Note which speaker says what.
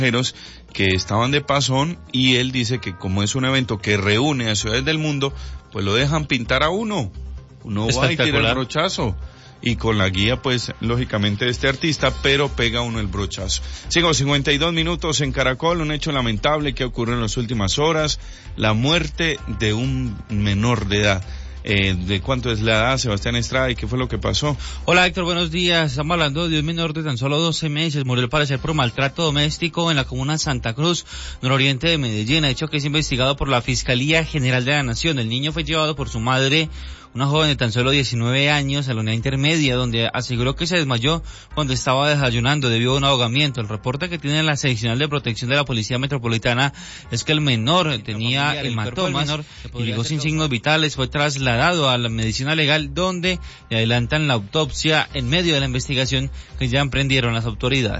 Speaker 1: que estaban de pasón, y él dice que como es un evento que reúne a ciudades del mundo, pues lo dejan pintar a uno va y tira el brochazo, y con la guía pues lógicamente de este artista, pero pega uno el brochazo. Sigo, 52 minutos en Caracol. Un hecho lamentable que ocurrió en las últimas horas: la muerte de un menor de edad. ¿De cuánto es la edad, Sebastián Estrada, y qué fue lo que pasó?
Speaker 2: Hola, Héctor, buenos días. Estamos hablando de un menor de tan solo 12 meses. Murió al parecer por maltrato doméstico en la comuna Santa Cruz, nororiente de Medellín, hecho que es investigado por la Fiscalía General de la Nación. El niño fue llevado por su madre, una joven de tan solo 19 años, a la unidad intermedia, donde aseguró que se desmayó cuando estaba desayunando debido a un ahogamiento. El reporte que tiene la seccional de protección de la Policía Metropolitana es que el menor tenía hematomas y llegó sin signos vitales. Fue trasladado a la medicina legal, donde le adelantan la autopsia en medio de la investigación que ya emprendieron las autoridades.